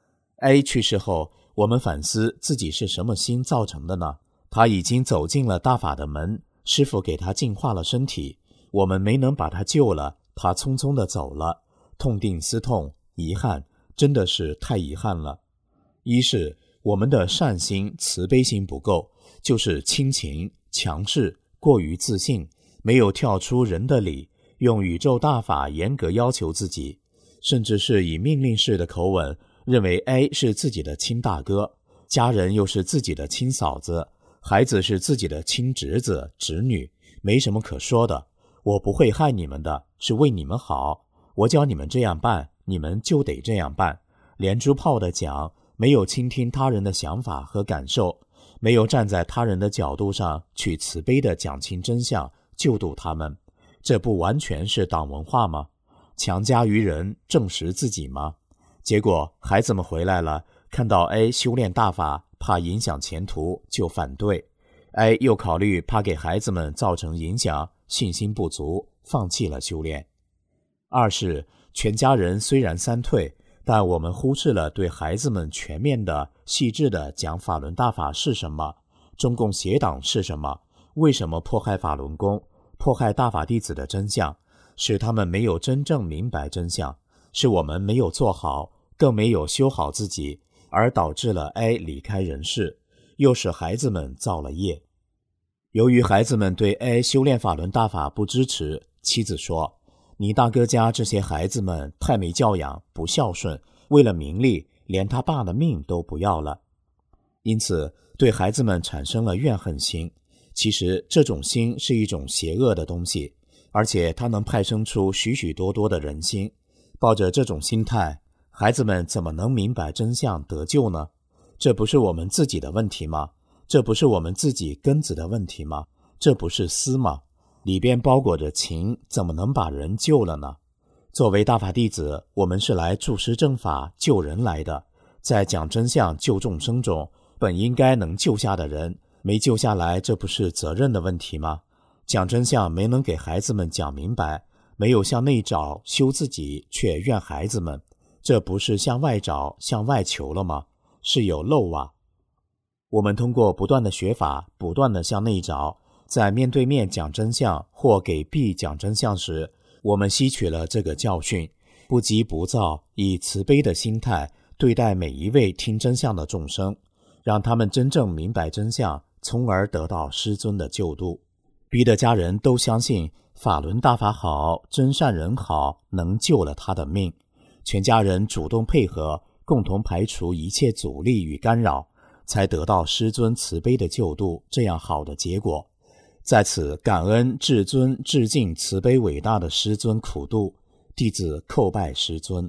A 去世后，我们反思自己是什么心造成的呢？他已经走进了大法的门，师父给他净化了身体，我们没能把他救了，他匆匆地走了，痛定思痛，遗憾，真的是太遗憾了。一是我们的善心、慈悲心不够，就是亲情、强势、过于自信，没有跳出人的理，用宇宙大法严格要求自己，甚至是以命令式的口吻，认为 A 是自己的亲大哥，家人又是自己的亲嫂子，孩子是自己的亲侄子、侄女，没什么可说的。我不会害你们的，是为你们好，我教你们这样办，你们就得这样办。连珠炮的讲，没有倾听他人的想法和感受，没有站在他人的角度上去慈悲地讲清真相，救度他们，这不完全是党文化吗？强加于人，证实自己吗？结果孩子们回来了，看到 A 修炼大法，怕影响前途，就反对。A 又考虑怕给孩子们造成影响，信心不足，放弃了修炼。二是全家人虽然三退，但我们忽视了对孩子们全面的、细致的讲法轮大法是什么，中共邪党是什么，为什么迫害法轮功，迫害大法弟子的真相，使他们没有真正明白真相，是我们没有做好，更没有修好自己，而导致了 A 离开人世，又使孩子们造了业。由于孩子们对 A 修炼法轮大法不支持，妻子说：你大哥家这些孩子们太没教养，不孝顺，为了名利，连他爸的命都不要了。因此对孩子们产生了怨恨心。其实这种心是一种邪恶的东西，而且它能派生出许许多多的人心。抱着这种心态，孩子们怎么能明白真相得救呢？这不是我们自己的问题吗？这不是我们自己根子的问题吗？这不是私吗？里边包裹着情，怎么能把人救了呢？作为大法弟子，我们是来助师正法、救人来的，在讲真相、救众生中，本应该能救下的人，没救下来，这不是责任的问题吗？讲真相没能给孩子们讲明白，没有向内找修自己，却怨孩子们，这不是向外找、向外求了吗？是有漏啊！我们通过不断的学法，不断的向内找，在面对面讲真相或给 B 讲真相时，我们吸取了这个教训，不急不躁，以慈悲的心态对待每一位听真相的众生，让他们真正明白真相，从而得到师尊的救度。B 的家人都相信法轮大法好，真善人好，能救了他的命。全家人主动配合，共同排除一切阻力与干扰，才得到师尊慈悲的救度，这样好的结果。在此感恩至尊致敬慈悲伟大的师尊苦度，弟子叩拜师尊。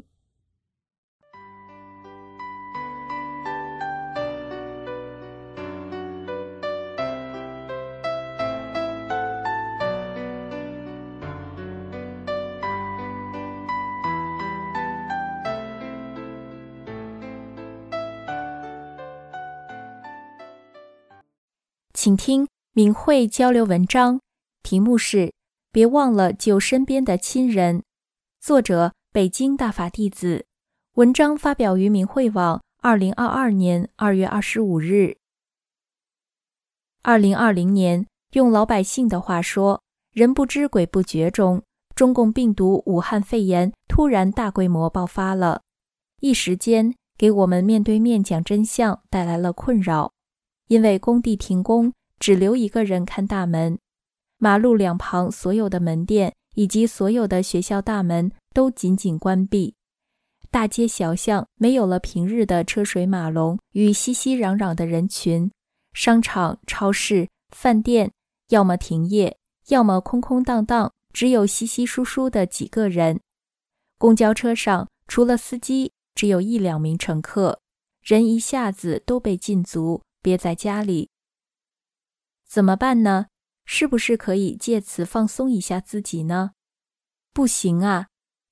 请听明慧交流文章，题目是别忘了救身边的亲人，作者北京大法弟子，文章发表于明慧网2022年2月25日。2020年，用老百姓的话说，人不知鬼不觉中，中共病毒武汉肺炎突然大规模爆发了，一时间给我们面对面讲真相带来了困扰。因为工地停工，只留一个人看大门，马路两旁所有的门店以及所有的学校大门都紧紧关闭，大街小巷没有了平日的车水马龙与熙熙攘攘的人群，商场、超市、饭店要么停业，要么空空荡荡，只有稀稀疏疏的几个人。公交车上除了司机，只有1-2名乘客，人一下子都被禁足，憋在家里。怎么办呢？是不是可以借此放松一下自己呢？不行啊！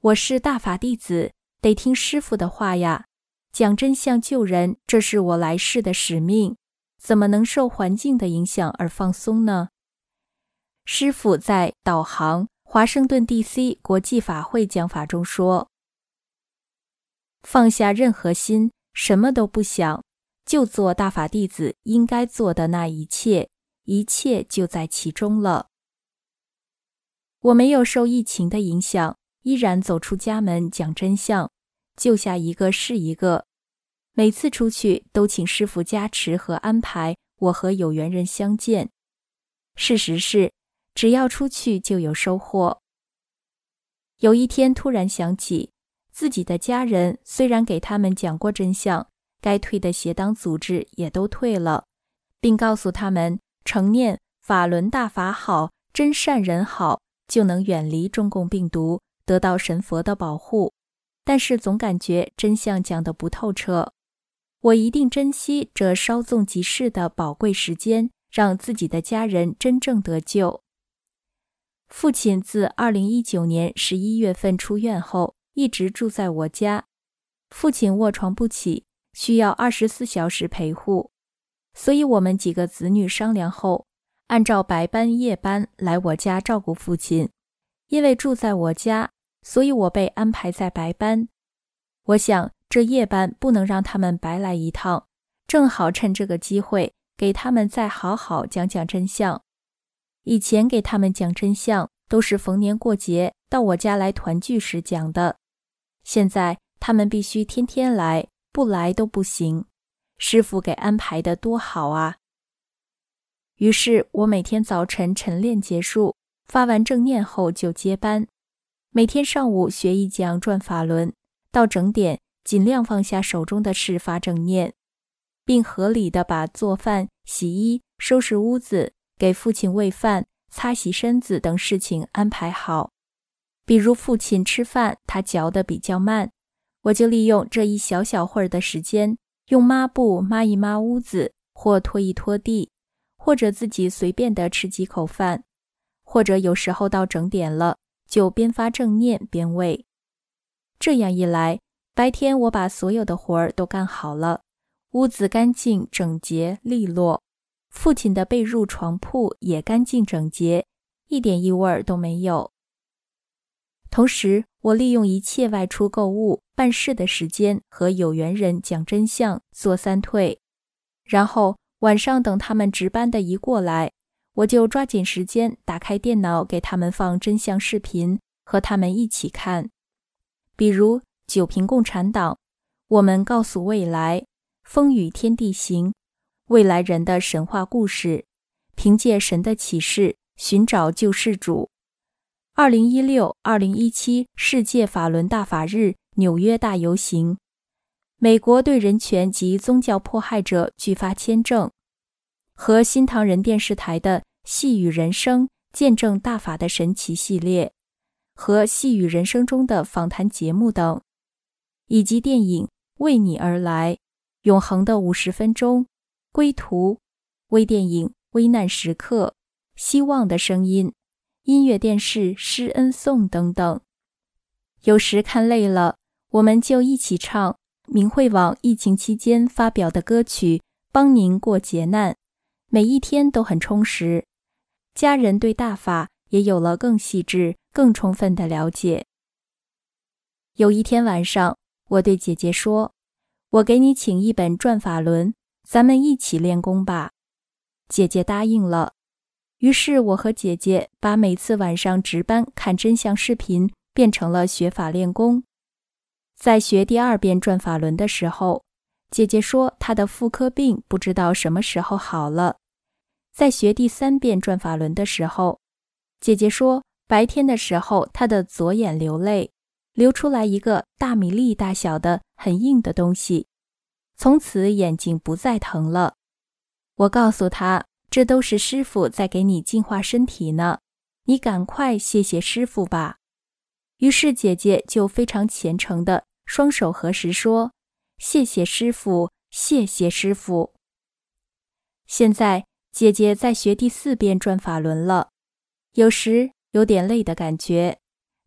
我是大法弟子，得听师父的话呀，讲真相救人，这是我来世的使命，怎么能受环境的影响而放松呢？师父在导航华盛顿 DC 国际法会讲法中说，放下任何心，什么都不想，就做大法弟子应该做的那一切，一切就在其中了。我没有受疫情的影响，依然走出家门讲真相，救下一个是一个。每次出去都请师父加持和安排我和有缘人相见。事实是，只要出去就有收获。有一天突然想起，自己的家人虽然给他们讲过真相，该退的邪党组织也都退了，并告诉他们承念法轮大法好，真善人好，就能远离中共病毒，得到神佛的保护。但是总感觉真相讲得不透彻。我一定珍惜这稍纵即逝的宝贵时间，让自己的家人真正得救。父亲自2019年11月份出院后，一直住在我家。父亲卧床不起，需要24小时陪护，所以我们几个子女商量后，按照白班夜班来我家照顾父亲。因为住在我家，所以我被安排在白班。我想这夜班不能让他们白来一趟，正好趁这个机会给他们再好好讲讲真相。以前给他们讲真相都是逢年过节到我家来团聚时讲的，现在他们必须天天来，不来都不行。师父给安排的多好啊！于是我每天早晨晨练结束，发完正念后就接班，每天上午学一讲转法轮，到整点尽量放下手中的事发正念，并合理地把做饭、洗衣、收拾屋子、给父亲喂饭、擦洗身子等事情安排好。比如父亲吃饭，他嚼得比较慢，我就利用这一小小会儿的时间，用抹布抹一抹屋子，或拖一拖地，或者自己随便地吃几口饭，或者有时候到整点了，就边发正念边喂。这样一来，白天我把所有的活儿都干好了，屋子干净整洁利落，父亲的被褥床铺也干净整洁，一点异味都没有。同时，我利用一切外出购物、办事的时间和有缘人讲真相，做三退。然后晚上等他们值班的一过来，我就抓紧时间打开电脑给他们放真相视频，和他们一起看。比如九评共产党，我们告诉未来，风雨天地行，未来人的神话故事，凭借神的启示寻找救世主。2016-2017世界法轮大法日纽约大游行，美国对人权及宗教迫害者拒发签证，和新唐人电视台的细语人生见证大法的神奇系列，和细语人生中的访谈节目等，以及电影为你而来、永恒的50分钟、归途、微电影危难时刻、希望的声音、音乐电视施恩颂等等。有时看累了，我们就一起唱明慧网疫情期间发表的歌曲，帮您过劫难，每一天都很充实，家人对大法也有了更细致、更充分的了解。有一天晚上，我对姐姐说，我给你请一本转法轮，咱们一起练功吧。姐姐答应了。于是我和姐姐把每次晚上值班看真相视频变成了学法练功。在学第2遍转法轮的时候，姐姐说她的妇科病不知道什么时候好了。在学第3遍转法轮的时候，姐姐说白天的时候她的左眼流泪，流出来一个大米粒大小的很硬的东西，从此眼睛不再疼了。我告诉她，这都是师父在给你净化身体呢，你赶快谢谢师父吧。于是姐姐就非常虔诚地双手合十说，谢谢师父，谢谢师父。现在姐姐在学第4遍转法轮了，有时有点累的感觉，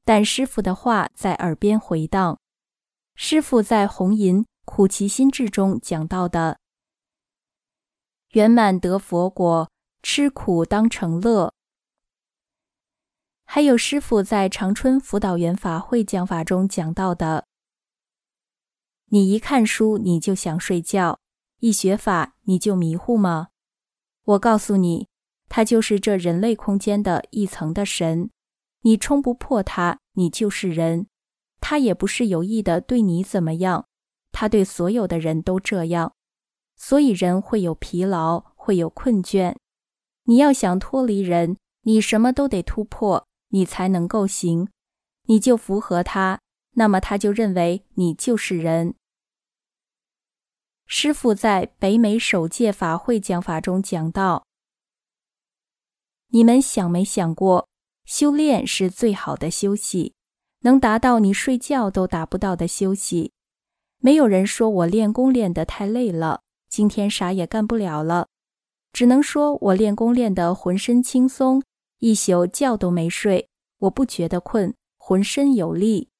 但师父的话在耳边回荡。师父在《红银苦其心志》中讲到的圆满得佛果，吃苦当成乐。还有师父在长春辅导员法会讲法中讲到的，你一看书你就想睡觉，一学法你就迷糊吗？我告诉你，他就是这人类空间的一层的神，你冲不破他，你就是人。他也不是有意的对你怎么样，他对所有的人都这样。所以人会有疲劳，会有困倦。你要想脱离人，你什么都得突破，你才能够行。你就符合他，那么他就认为你就是人。师父在北美首届法会讲法中讲到，你们想没想过，修炼是最好的休息，能达到你睡觉都达不到的休息。没有人说我练功练得太累了，今天啥也干不了了，只能说我练功练得浑身轻松，一宿觉都没睡，我不觉得困，浑身有力。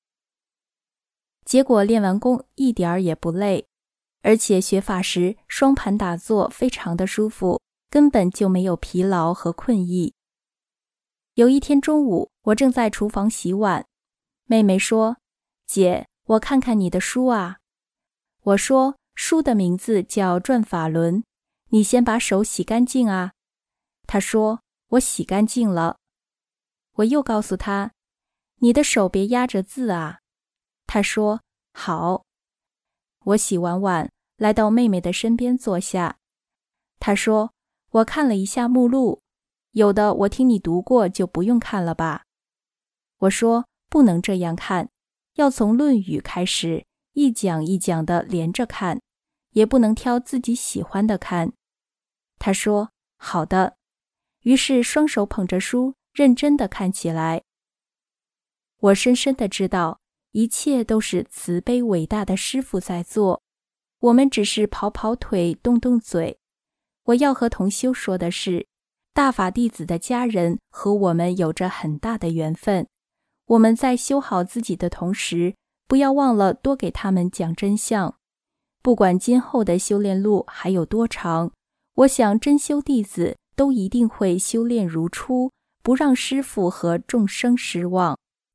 结果练完功一点儿也不累，而且学法时双盘打坐非常的舒服，根本就没有疲劳和困意。有一天中午，我正在厨房洗碗，妹妹说：“姐，我看看你的书啊。”我说：“书的名字叫《转法轮》，你先把手洗干净啊。”她说：“我洗干净了。”我又告诉她：“你的手别压着字啊。”她说：“好。”我洗完碗，来到妹妹的身边坐下。她说：“我看了一下目录，有的我听你读过，就不用看了吧。”我说：“不能这样看，要从《论语》开始，一讲一讲的连着看，也不能挑自己喜欢的看。”她说：“好的。”于是双手捧着书，认真地看起来。我深深地知道，一切都是慈悲伟大的师父在做，我们只是跑跑腿，动动嘴。我要和同修说的是，大法弟子的家人和我们有着很大的缘分，我们在修好自己的同时，不要忘了多给他们讲真相。不管今后的修炼路还有多长，我想真修弟子都一定会修炼如初，不让师父和众生失望。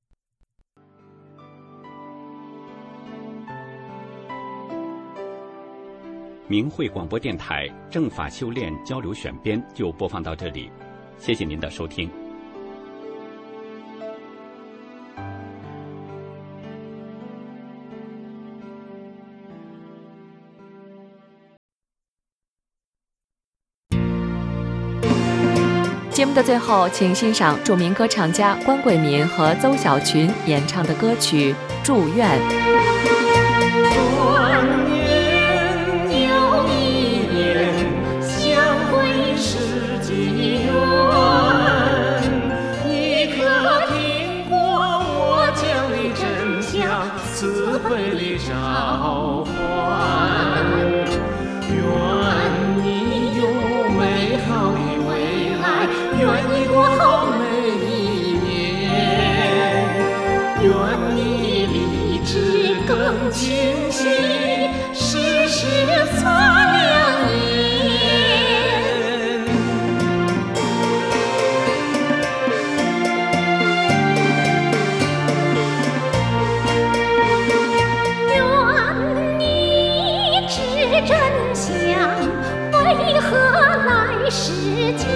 明慧广播电台正法修炼交流选编就播放到这里，谢谢您的收听。 节目的最后，请欣赏著名歌唱家关桂民和邹小群演唱的歌曲《祝愿》。 慈悲里召唤，愿你有美好的未来，愿你过好每一年，愿你理智更清晰，时时擦亮眼。真相为何来世间？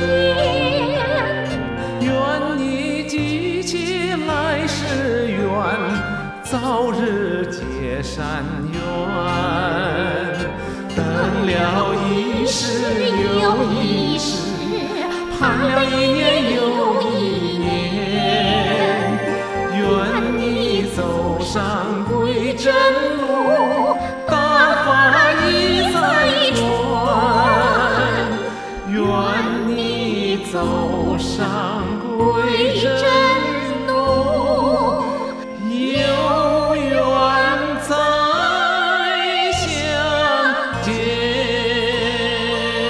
愿你记起来世缘，早日结善缘。等了一世又一世，盼了一年又一年。愿你走上归真路，大法已在传，愿你走上归真路，有缘再相见。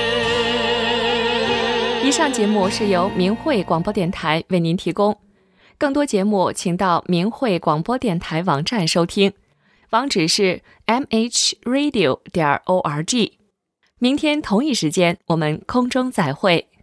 以上节目是由明慧广播电台为您提供。 更多节目请到明慧广播电台网站收听，网址是 mhradio.org。明天同一时间我们空中再会。